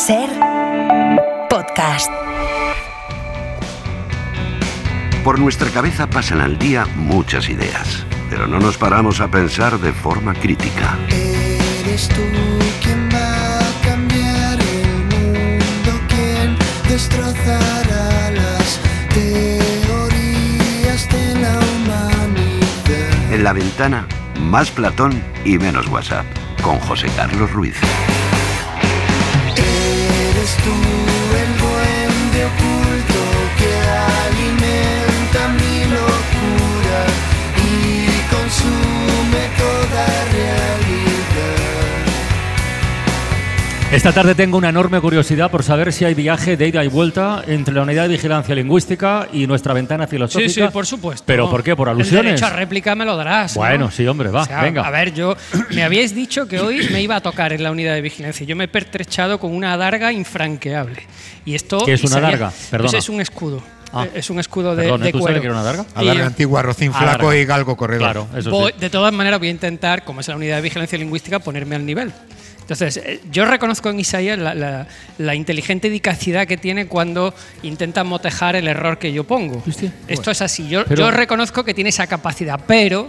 SER Podcast. Por nuestra cabeza pasan al día muchas ideas, pero no nos paramos a pensar de forma crítica. Eres tú quien va a cambiar el mundo, quien destrozará las teorías de la humanidad. En La Ventana, más Platón y menos WhatsApp, con José Carlos Ruiz. Eres tú el duende oculto que alimenta mi locura y consume toda realidad. Esta tarde tengo una enorme curiosidad por saber si hay viaje de ida y vuelta entre la Unidad de Vigilancia Lingüística y nuestra Ventana Filosófica. Sí, por supuesto. ¿Pero por qué? ¿Por alusiones? El derecho a réplica me lo darás, ¿no? Bueno, sí, hombre, va, O sea, venga. A ver, me habíais dicho que hoy me iba a tocar en la Unidad de Vigilancia. Yo me he pertrechado con una adarga infranqueable. Y esto, ¿Qué es una adarga? Perdona. Pues es un escudo. Ah. Es un escudo Perdón, de ¿tú cuero. sabes que era una adarga? Adarga antigua, rocín flaco Adarga. y galgo corredor. Claro, eso sí. De todas maneras, voy a intentar, como es la Unidad de Vigilancia Lingüística, ponerme al nivel. Entonces, yo reconozco en Isaías la inteligente eficacia que tiene cuando intenta motejar el error que yo pongo. Hostia. Esto es así. Yo Pero- reconozco que tiene esa capacidad, pero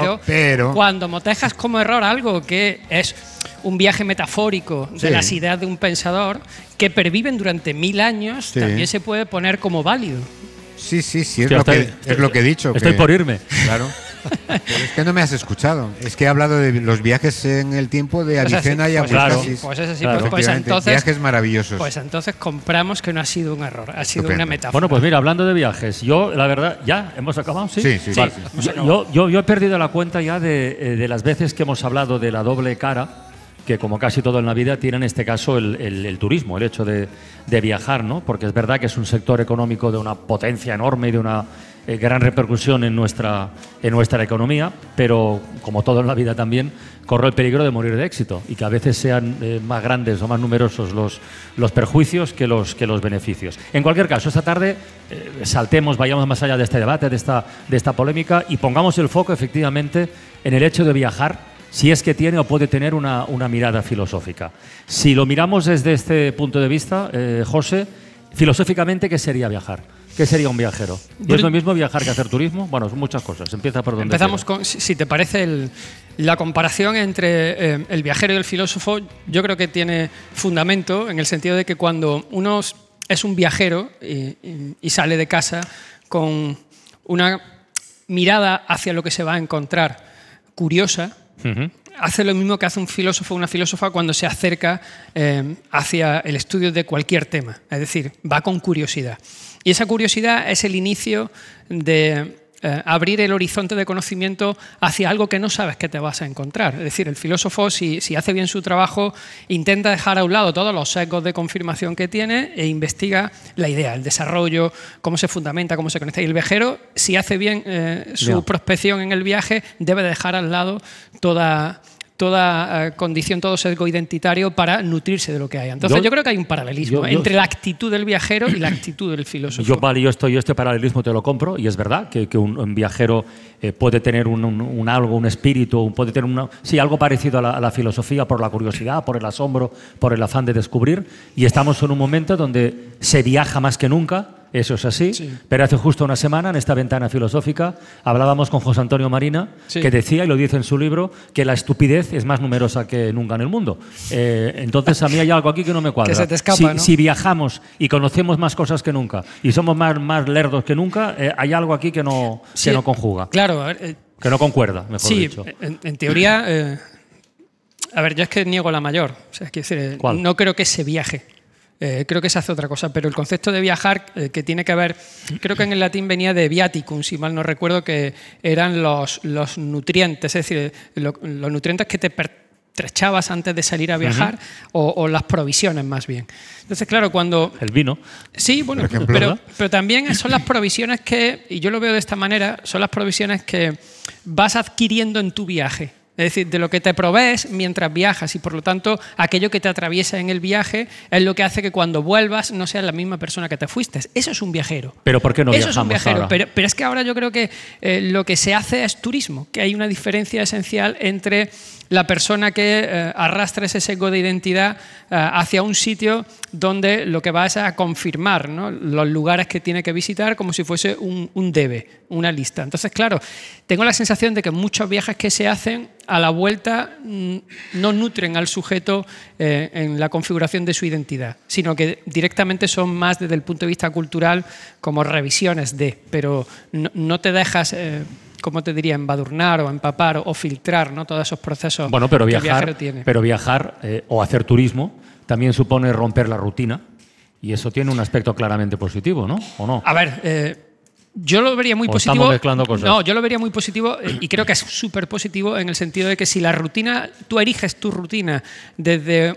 cuando motejas como error algo que es un viaje metafórico de Sí. las ideas de un pensador que perviven durante 1000 años, Sí. también se puede poner como válido. Sí, es Hostia, lo que he dicho. Estoy que- por irme. Claro. Pero es que no me has escuchado. Es que he hablado de los viajes en el tiempo de Pues Avicena así, y pues claro. Abucasis. Pues es así, Claro. pues Efectivamente, entonces, viajes maravillosos. pues entonces compramos que no ha sido un error, ha sido Estupendo. una metáfora. Bueno, pues mira, hablando de viajes, yo, la verdad, ¿ya hemos acabado? Sí, Sí. Vale. Sí. Yo he perdido la cuenta ya de las veces que hemos hablado de la doble cara, que como casi todo en la vida tiene en este caso el turismo, el hecho de viajar, ¿no? Porque es verdad que es un sector económico de una potencia enorme y de una gran repercusión en nuestra economía, pero como todo en la vida también, corre el peligro de morir de éxito y que a veces sean más grandes o más numerosos los perjuicios que los beneficios. En cualquier caso, esta tarde saltemos, vayamos más allá de este debate, de esta polémica y pongamos el foco efectivamente en el hecho de viajar, si es que tiene o puede tener una mirada filosófica. Si lo miramos desde este punto de vista, José, filosóficamente, ¿qué sería viajar? ¿Qué sería un viajero? ¿Y es lo mismo viajar que hacer turismo? Bueno, son muchas cosas. Empieza por donde Empezamos quieras. con, si te parece, la comparación entre el viajero y el filósofo. Yo creo que tiene fundamento en el sentido de que cuando uno es un viajero y sale de casa con una mirada hacia lo que se va a encontrar curiosa, hace lo mismo que hace un filósofo o una filósofa cuando se acerca hacia el estudio de cualquier tema. Es decir, va con curiosidad. Y esa curiosidad es el inicio de abrir el horizonte de conocimiento hacia algo que no sabes que te vas a encontrar. Es decir, el filósofo, si hace bien su trabajo, intenta dejar a un lado todos los sesgos de confirmación que tiene e investiga la idea, el desarrollo, cómo se fundamenta, cómo se conecta. Y el viajero, si hace bien su prospección en el viaje, debe dejar al lado toda condición, todo sesgo identitario para nutrirse de lo que hay. Entonces yo creo que hay un paralelismo entre la actitud del viajero y la actitud del filósofo. Yo este paralelismo te lo compro y es verdad que un viajero puede tener un espíritu, puede tener algo parecido a la filosofía por la curiosidad, por el asombro, por el afán de descubrir, y estamos en un momento donde se viaja más que nunca. Eso es así, sí. Pero hace justo una semana en esta Ventana Filosófica hablábamos con José Antonio Marina, sí, que decía, y lo dice en su libro, que la estupidez es más numerosa que nunca en el mundo. Entonces a mí hay algo aquí que no me cuadra. Que se te escapa, ¿no? Si viajamos y conocemos más cosas que nunca y somos más lerdos que nunca, hay algo aquí que no conjuga. Claro, a ver, que no concuerda, mejor dicho. Sí, en teoría, a ver, yo es que niego la mayor. O sea, es decir, no creo que se viaje. Creo que se hace otra cosa, pero el concepto de viajar, que tiene que ver, creo que en el latín venía de viaticum, si mal no recuerdo, que eran los nutrientes, es decir, los nutrientes que te pertrechabas antes de salir a viajar, o las provisiones más bien. Entonces, claro, cuando... El vino. Sí, bueno, pero también son las provisiones que, y yo lo veo de esta manera, son las provisiones que vas adquiriendo en tu viaje. Es decir, de lo que te provees mientras viajas, y por lo tanto aquello que te atraviesa en el viaje es lo que hace que cuando vuelvas no seas la misma persona que te fuiste. Eso es un viajero. ¿Pero por qué no Eso es un viajamos viajero. ahora? Pero es que ahora yo creo que lo que se hace es turismo, que hay una diferencia esencial entre la persona que arrastra ese sesgo de identidad hacia un sitio donde lo que va es a confirmar, ¿no?, los lugares que tiene que visitar como si fuese un debe, una lista. Entonces, claro, tengo la sensación de que muchos viajes que se hacen a la vuelta no nutren al sujeto en la configuración de su identidad, sino que directamente son más desde el punto de vista cultural como revisiones de, pero no te dejas... ¿cómo te diría?, embadurnar o empapar o filtrar, ¿no?, todos esos procesos Bueno, pero que el viajero tiene. Pero viajar o hacer turismo también supone romper la rutina, y eso tiene un aspecto claramente positivo, ¿no? ¿O no? A ver, yo lo vería muy ¿O positivo. estamos mezclando cosas? No, yo lo vería muy positivo y creo que es súper positivo en el sentido de que si la rutina, tú eriges tu rutina desde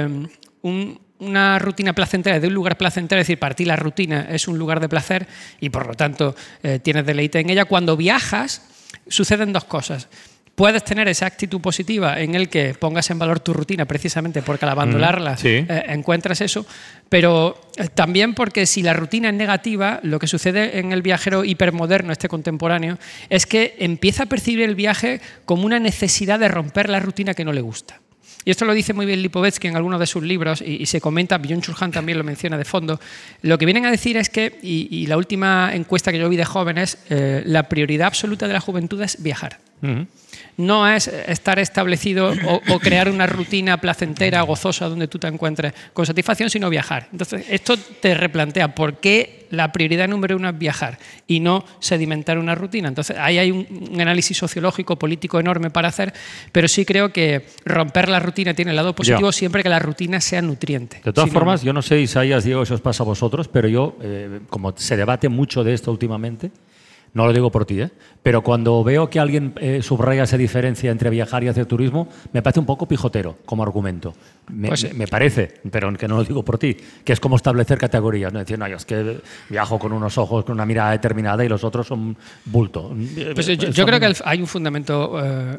una rutina placentera, de un lugar placentero, es decir, para ti la rutina es un lugar de placer y por lo tanto tienes deleite en ella. Cuando viajas suceden dos cosas. Puedes tener esa actitud positiva en el que pongas en valor tu rutina precisamente porque al abandonarla sí. encuentras eso, pero también porque si la rutina es negativa, lo que sucede en el viajero hipermoderno, contemporáneo, es que empieza a percibir el viaje como una necesidad de romper la rutina que no le gusta. Y esto lo dice muy bien Lipovetsky en algunos de sus libros y se comenta, Byung-Chul Han también lo menciona de fondo. Lo que vienen a decir es que, y la última encuesta que yo vi de jóvenes, la prioridad absoluta de la juventud es viajar. No es estar establecido o crear una rutina placentera, gozosa, donde tú te encuentres con satisfacción, sino viajar. Entonces, esto te replantea por qué la prioridad número uno es viajar y no sedimentar una rutina. Entonces, ahí hay un análisis sociológico, político enorme para hacer, pero sí creo que romper la rutina tiene el lado positivo siempre que la rutina sea nutriente. De todas formas, yo no sé, Isaías, Diego, si os pasa a vosotros, pero yo, como se debate mucho de esto últimamente, no lo digo por ti, pero cuando veo que alguien subraya esa diferencia entre viajar y hacer turismo, me parece un poco pijotero como argumento. Me parece, pero que no lo digo por ti, que es como establecer categorías, ¿no? Decir, no, yo es que viajo con unos ojos, con una mirada determinada y los otros son bulto. Pues yo creo que hay un fundamento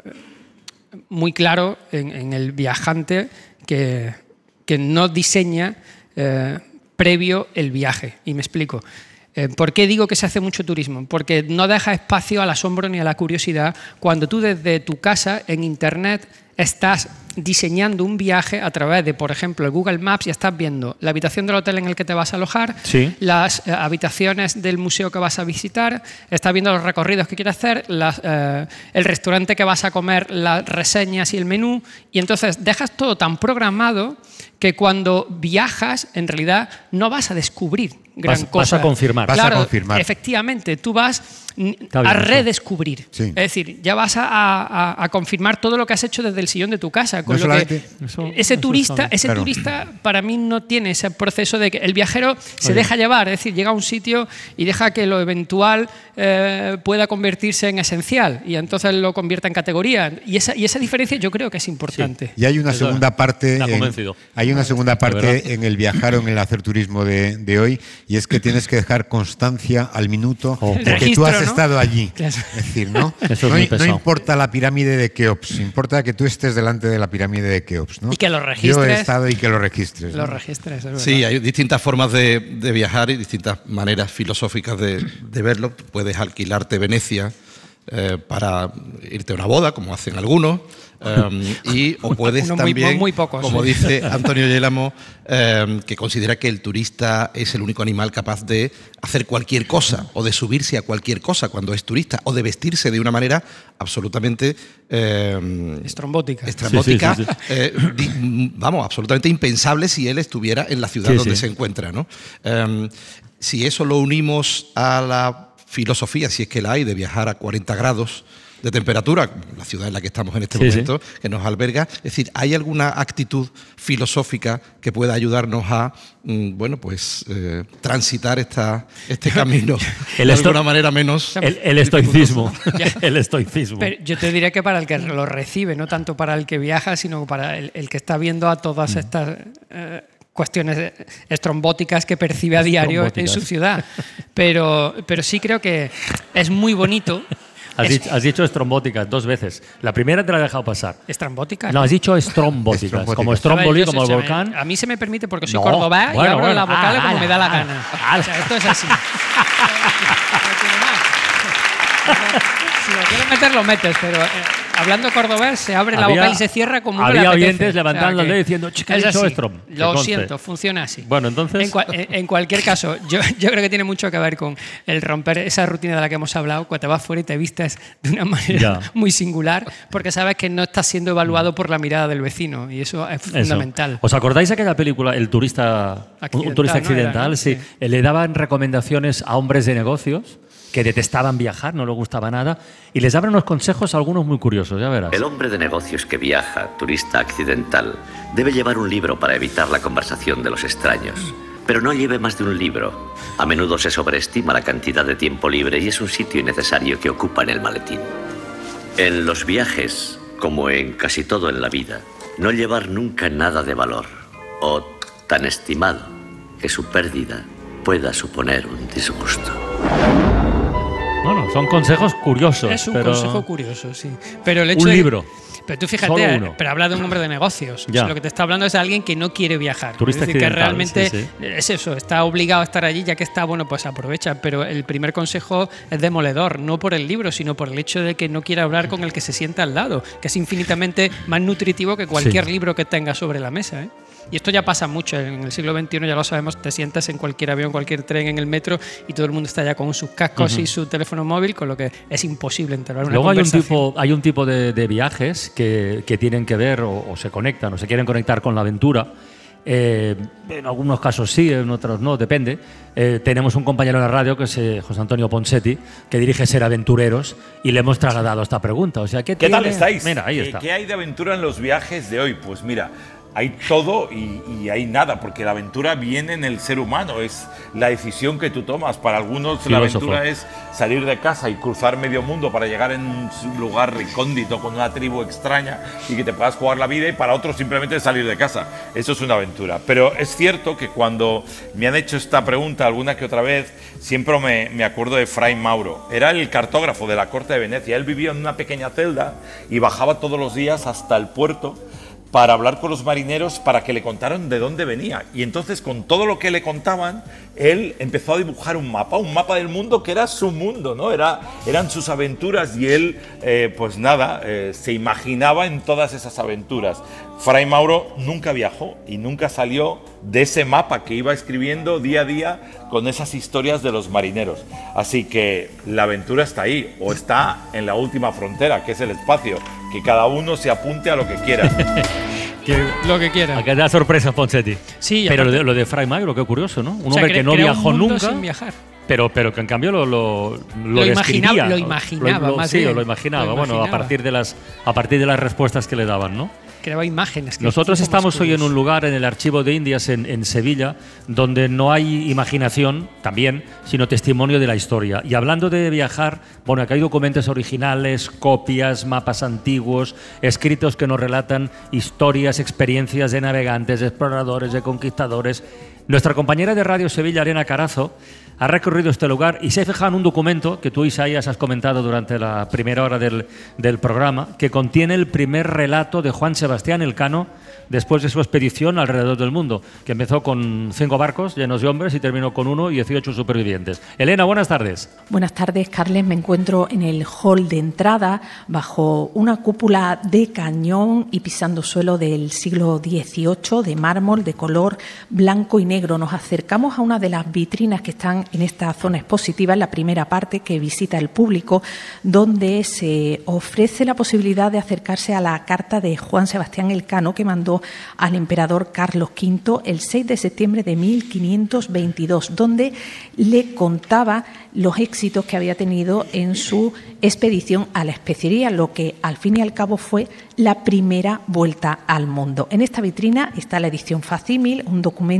muy claro en el viajante que no diseña previo el viaje. Y me explico. ¿Por qué digo que se hace mucho turismo? Porque no deja espacio al asombro ni a la curiosidad cuando tú desde tu casa en Internet estás diseñando un viaje a través de, por ejemplo, el Google Maps y estás viendo la habitación del hotel en el que te vas a alojar, las habitaciones del museo que vas a visitar, estás viendo los recorridos que quieres hacer, el restaurante que vas a comer, las reseñas y el menú, y entonces dejas todo tan programado que cuando viajas, en realidad, no vas a descubrir gran cosa. Vas a confirmar. Claro, Vas a confirmar. Efectivamente, tú vas a redescubrir. Sí. Es decir, ya vas a confirmar todo lo que has hecho desde el sillón de tu casa. Con No lo que solamente- ese turista Claro. para mí no tiene ese proceso de que el viajero se deja llevar, es decir, llega a un sitio y deja que lo eventual pueda convertirse en esencial y entonces lo convierta en categoría. Y esa diferencia yo creo que es importante. Y hay una segunda parte. Me ha convencido. Hay una segunda De verdad. parte en el viajar o en el hacer turismo de hoy, y es que tienes que dejar constancia al minuto El de que tú registro, has ¿no? estado allí. Claro. Es decir, ¿no? Eso es no, muy no pesado. importa la pirámide de Keops, importa que tú estés delante de la pirámide de Keops, ¿no? Y que lo Yo registres. he estado y que lo registres. Lo ¿no? registres, es verdad. Sí, hay distintas formas de viajar y distintas maneras filosóficas de verlo. Puedes alquilarte Venecia para irte a una boda, como hacen algunos, o puedes Unos muy- también, muy pocos, como sí. dice Antonio Yélamo, que considera que el turista es el único animal capaz de hacer cualquier cosa o de subirse a cualquier cosa cuando es turista o de vestirse de una manera absolutamente Estrombótica. estrambótica, Sí, sí, vamos, absolutamente impensable si él estuviera en la ciudad Sí, donde sí. se encuentra, ¿no? Si eso lo unimos a la filosofía, si es que la hay, de viajar a 40 grados de temperatura, la ciudad en la que estamos en este Sí, momento, que nos alberga, es decir, ¿hay alguna actitud filosófica que pueda ayudarnos a, bueno, pues transitar este camino El de esto- alguna manera menos... El estoicismo. El estoicismo. Pero yo te diría que para el que lo recibe, no tanto para el que viaja, sino para el que está viendo a todas estas cuestiones estrombóticas que percibe a diario en Estrombóticas. su ciudad. Pero sí creo que es muy bonito Has dicho estrombóticas 2 veces. La primera te la he dejado pasar. ¿Estrambóticas? No, has dicho estrombóticas. Como Stromboli, A ver, como el yo, volcán. A mí se me permite porque soy No, cordobés y bueno, abro bueno. la vocales como me da la gana. ala. O sea, esto es así. Si lo quieres meter, lo metes, pero hablando cordobés se abre la boca y se cierra como uno le Había apetece. oyentes levantando el dedo diciendo, chica, he es dicho así. Strom. Que Lo conste. siento, funciona así. Bueno, entonces... En cualquier caso, yo creo que tiene mucho que ver con el romper esa rutina de la que hemos hablado, cuando te vas fuera y te vistes de una manera muy singular, porque sabes que no estás siendo evaluado por la mirada del vecino, y eso es fundamental. ¿Os acordáis de aquella película, El turista, un turista accidental? ¿no? Sí. Le daban recomendaciones a hombres de negocios que detestaban viajar, no les gustaba nada, y les daban unos consejos, algunos muy curiosos, ya verás. El hombre de negocios que viaja, turista accidental, debe llevar un libro para evitar la conversación de los extraños. Pero no lleve más de un libro. A menudo se sobreestima la cantidad de tiempo libre y es un sitio innecesario que ocupa en el maletín. En los viajes, como en casi todo en la vida, no llevar nunca nada de valor o tan estimado que su pérdida pueda suponer un disgusto. Bueno, son consejos curiosos. Es un pero... consejo curioso, sí. Pero el hecho un de libro. Pero tú fíjate, Solo uno. pero habla de un hombre de negocios. Ya. O sea, lo que te está hablando es de alguien que no quiere viajar. Turista es decir, que accidental, realmente sí. es eso, está obligado a estar allí, ya que está, bueno, pues aprovecha. Pero el primer consejo es demoledor, no por el libro, sino por el hecho de que no quiere hablar con el que se sienta al lado, que es infinitamente más nutritivo que cualquier libro que tenga sobre la mesa, ¿eh? Y esto ya pasa mucho, en el siglo XXI ya lo sabemos, te sientas en cualquier avión, cualquier tren, en el metro y todo el mundo está ya con sus cascos y su teléfono móvil, con lo que es imposible entablar una Luego conversación. hay un tipo de viajes que tienen que ver o se conectan o se quieren conectar con la aventura. En algunos casos sí, en otros no, depende. Tenemos un compañero en la radio que es José Antonio Ponsetti, que dirige Ser Aventureros, y le hemos trasladado esta pregunta. O sea, ¿qué tal estáis? Mira, ahí está. ¿Qué hay de aventura en los viajes de hoy? Pues mira, hay todo y hay nada, porque la aventura viene en el ser humano, es la decisión que tú tomas. Para algunos Filósofo. la aventura es salir de casa y cruzar medio mundo para llegar en un lugar recóndito con una tribu extraña y que te puedas jugar la vida, y para otros simplemente salir de casa. Eso es una aventura. Pero es cierto que cuando me han hecho esta pregunta alguna que otra vez, siempre me acuerdo de Fray Mauro. Era el cartógrafo de la corte de Venecia. Él vivía en una pequeña celda y bajaba todos los días hasta el puerto para hablar con los marineros para que le contaran de dónde venía. Y entonces, con todo lo que le contaban, él empezó a dibujar un mapa del mundo que era su mundo, ¿no? Eran sus aventuras, y él, pues nada, se imaginaba en todas esas aventuras. Fray Mauro nunca viajó y nunca salió de ese mapa que iba escribiendo día a día con esas historias de los marineros. Así que la aventura está ahí, o está en la última frontera, que es el espacio. Que cada uno se apunte a lo que quiera. Lo que quiera. Acá da sorpresa, Ponsetti. Sí, pero aparte, lo de Fray Mauro, qué curioso, ¿no? Un o sea, hombre que no crea un viajó mundo nunca, sin viajar. pero que en cambio lo imaginaba, describía. lo imaginaba, más sí, bien. lo imaginaba. Lo Bueno, imaginaba. a partir de las respuestas que le daban, ¿no? Creaba imágenes. Nosotros estamos hoy en un lugar, en el Archivo de Indias, en Sevilla, donde no hay imaginación, también, sino testimonio de la historia. Y hablando de viajar, bueno, acá hay documentos originales, copias, mapas antiguos, escritos que nos relatan historias, experiencias de navegantes, de exploradores, de conquistadores. Nuestra compañera de Radio Sevilla, Elena Carazo, ha recorrido este lugar y se ha fijado en un documento que tú, Isaías, has comentado durante la primera hora del programa, que contiene el primer relato de Juan Sebastián Elcano después de su expedición alrededor del mundo, que empezó con 5 barcos llenos de hombres y terminó con 1 y 18 supervivientes. Elena, buenas tardes. Buenas tardes, Carles. Me encuentro en el hall de entrada, bajo una cúpula de cañón y pisando suelo del siglo XVIII, de mármol, de color blanco y negro. Nos acercamos a una de las vitrinas que están en esta zona expositiva, en la primera parte que visita el público, donde se ofrece la posibilidad de acercarse a la carta de Juan Sebastián Elcano, que mandó al emperador Carlos V el 6 de septiembre de 1522, donde le contaba los éxitos que había tenido en su expedición a la especería, lo que al fin y al cabo fue la primera vuelta al mundo. En esta vitrina está la edición facímil, un documento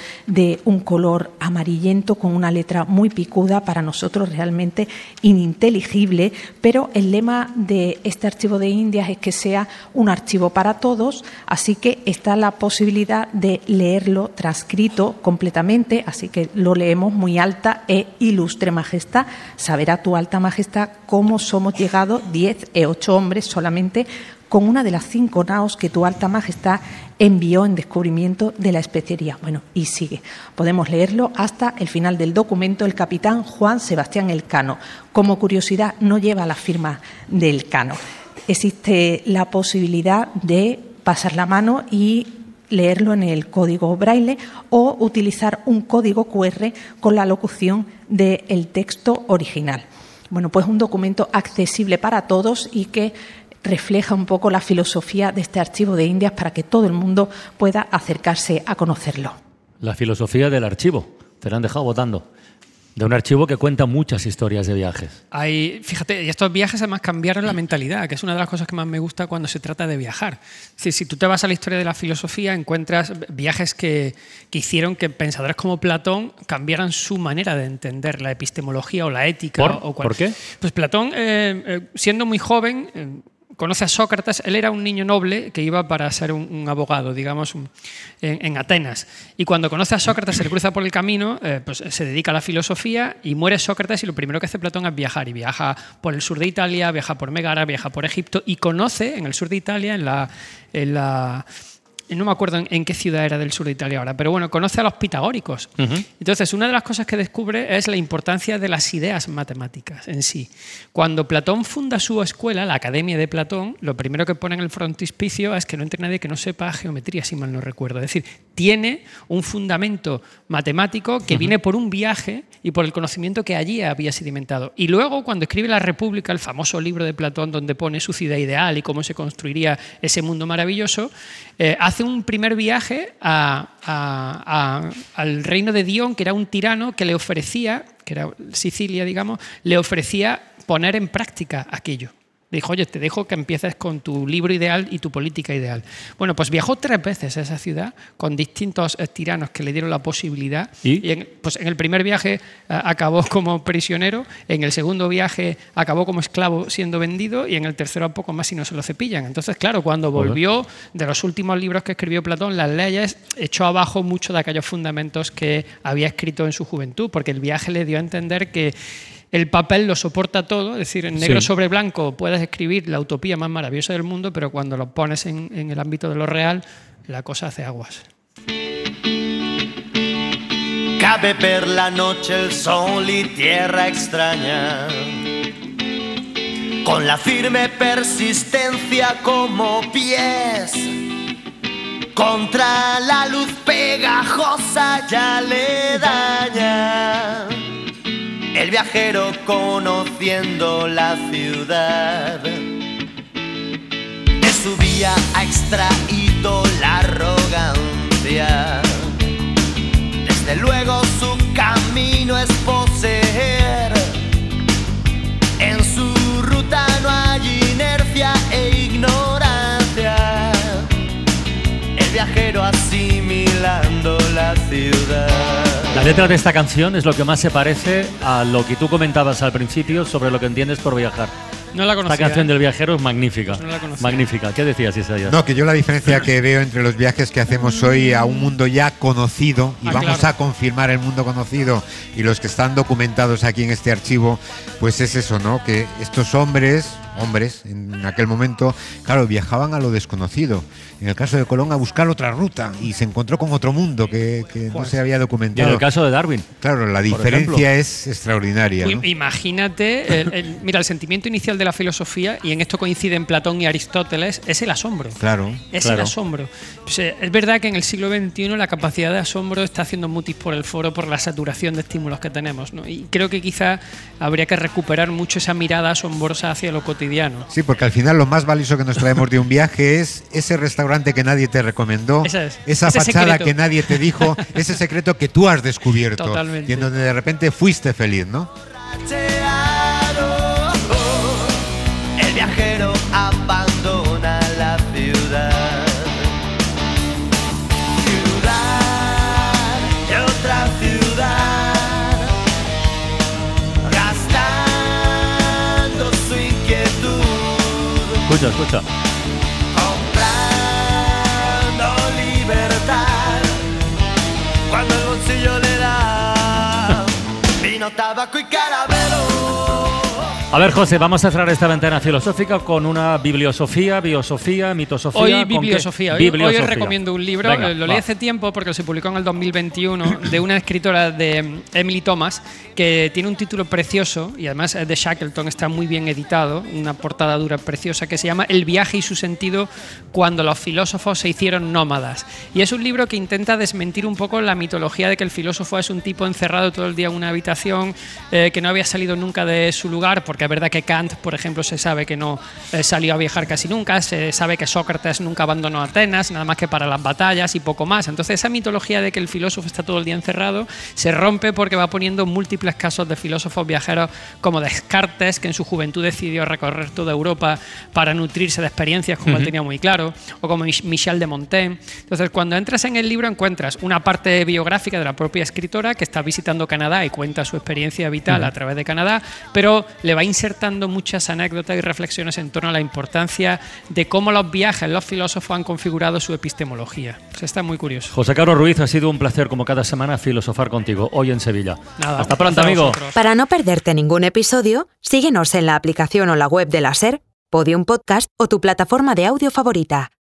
de un color amarillento con una letra muy picuda, para nosotros realmente ininteligible, pero el lema de este archivo de Indias es que sea un archivo para todos, así que está la posibilidad de leerlo transcrito completamente, así que lo leemos: muy alta e ilustre majestad, saberá tu alta majestad cómo somos llegados 10 e 8 hombres solamente con una de las 5 naos que tu alta majestad envió en descubrimiento de la especería. Bueno, y sigue. Podemos leerlo hasta el final del documento. El capitán Juan Sebastián Elcano. Como curiosidad, no lleva la firma de Elcano. Existe la posibilidad de pasar la mano y leerlo en el código braille o utilizar un código QR con la locución del texto original. Bueno, pues un documento accesible para todos y que refleja un poco la filosofía de este archivo de Indias para que todo el mundo pueda acercarse a conocerlo. La filosofía del archivo. Te la han dejado votando. De un archivo que cuenta muchas historias de viajes. Fíjate, y estos viajes además cambiaron la mentalidad, que es una de las cosas que más me gusta cuando se trata de viajar. Es decir, si tú te vas a la historia de la filosofía, encuentras viajes que hicieron que pensadores como Platón cambiaran su manera de entender la epistemología o la ética. ¿Por qué? Pues Platón, siendo muy joven, conoce a Sócrates. Él era un niño noble que iba para ser un abogado, digamos, en Atenas. Y cuando conoce a Sócrates, se le cruza por el camino, pues se dedica a la filosofía y muere Sócrates, y lo primero que hace Platón es viajar. Y viaja por el sur de Italia, viaja por Megara, viaja por Egipto y conoce en el sur de Italia, no me acuerdo en qué ciudad era del sur de Italia ahora, pero bueno, conoce a los pitagóricos. Entonces, una de las cosas que descubre es la importancia de las ideas matemáticas en sí. Cuando Platón funda su escuela, la Academia de Platón, lo primero que pone en el frontispicio es que no entre nadie que no sepa geometría, si mal no recuerdo. Es decir, tiene un fundamento matemático que viene por un viaje y por el conocimiento que allí había sedimentado. Y luego, cuando escribe La República, el famoso libro de Platón donde pone su ciudad ideal y cómo se construiría ese mundo maravilloso, hace un primer viaje al reino de Dion, que era un tirano que le ofrecía, que era Sicilia, digamos, le ofrecía poner en práctica aquello. Dijo: oye, te dejo que empieces con tu libro ideal y tu política ideal. Bueno, pues viajó 3 veces a esa ciudad con distintos tiranos que le dieron la posibilidad. Y en el primer viaje acabó como prisionero, en el segundo viaje acabó como esclavo siendo vendido, y en el tercero a poco más si no se lo cepillan. Entonces, claro, cuando volvió de los últimos libros que escribió Platón, Las Leyes, echó abajo muchos de aquellos fundamentos que había escrito en su juventud, porque el viaje le dio a entender que el papel lo soporta todo, es decir, en negro sobre blanco puedes escribir la utopía más maravillosa del mundo, pero cuando lo pones en el ámbito de lo real, la cosa hace aguas. Cabe per la noche el sol y tierra extraña, con la firme persistencia como pies, contra la luz pegajosa ya le daña. El viajero conociendo la ciudad, de su vía ha extraído la arrogancia. Desde luego su camino es poseer, en su ruta no hay inercia e ignorancia. El viajero asimilando la ciudad. La letra de esta canción es lo que más se parece a lo que tú comentabas al principio sobre lo que entiendes por viajar. No la conocía. Esta canción del viajero es magnífica. Pues no la conocía. Magnífica. ¿Qué decías, Isaías? No, que yo la diferencia que veo entre los viajes que hacemos hoy a un mundo ya conocido, y vamos a confirmar el mundo conocido, y los que están documentados aquí en este archivo, pues es eso, ¿no? Que estos hombres en aquel momento, claro, viajaban a lo desconocido. En el caso de Colón, a buscar otra ruta, y se encontró con otro mundo que no se había documentado. Y en el caso de Darwin. Claro, la diferencia es extraordinaria, ¿no? Imagínate, mira, el sentimiento inicial de la filosofía, y en esto coinciden Platón y Aristóteles, es el asombro. Claro. El asombro. Pues, es verdad que en el siglo XXI la capacidad de asombro está haciendo mutis por el foro por la saturación de estímulos que tenemos, ¿no? Y creo que quizá habría que recuperar mucho esa mirada asombrosa hacia lo cotidiano. Sí, porque al final lo más valioso que nos traemos de un viaje es ese restaurante que nadie te recomendó, esa fachada que nadie te dijo, ese secreto que tú has descubierto. Totalmente. Y en donde de repente fuiste feliz, ¿no? El viajero abandona la ciudad. escucha. Comprando libertad cuando el bolsillo le da vino, tabaco y caramelo. A ver, José, vamos a cerrar esta ventana filosófica con una bibliosofía, biosofía, mitosofía. Hoy bibliosofía. Hoy os recomiendo un libro. Venga, lo leí hace tiempo porque se publicó en el 2021 de una escritora de Emily Thomas que tiene un título precioso y además de Shackleton, está muy bien editado, una portada dura preciosa que se llama El viaje y su sentido cuando los filósofos se hicieron nómadas. Y es un libro que intenta desmentir un poco la mitología de que el filósofo es un tipo encerrado todo el día en una habitación, que no había salido nunca de su lugar, porque es verdad que Kant, por ejemplo, se sabe que no salió a viajar casi nunca, se sabe que Sócrates nunca abandonó Atenas, nada más que para las batallas y poco más. Entonces esa mitología de que el filósofo está todo el día encerrado se rompe porque va poniendo múltiples casos de filósofos viajeros como Descartes, que en su juventud decidió recorrer toda Europa para nutrirse de experiencias, como él tenía muy claro, o como Michel de Montaigne. Entonces cuando entras en el libro encuentras una parte biográfica de la propia escritora que está visitando Canadá y cuenta su experiencia vital a través de Canadá, pero le va insertando muchas anécdotas y reflexiones en torno a la importancia de cómo los viajes, los filósofos han configurado su epistemología. O sea, está muy curioso. José Carlos Ruiz, ha sido un placer como cada semana filosofar contigo hoy en Sevilla. Nada, hasta pronto, amigo. Para no perderte ningún episodio, síguenos en la aplicación o la web de la SER, Podium Podcast o tu plataforma de audio favorita.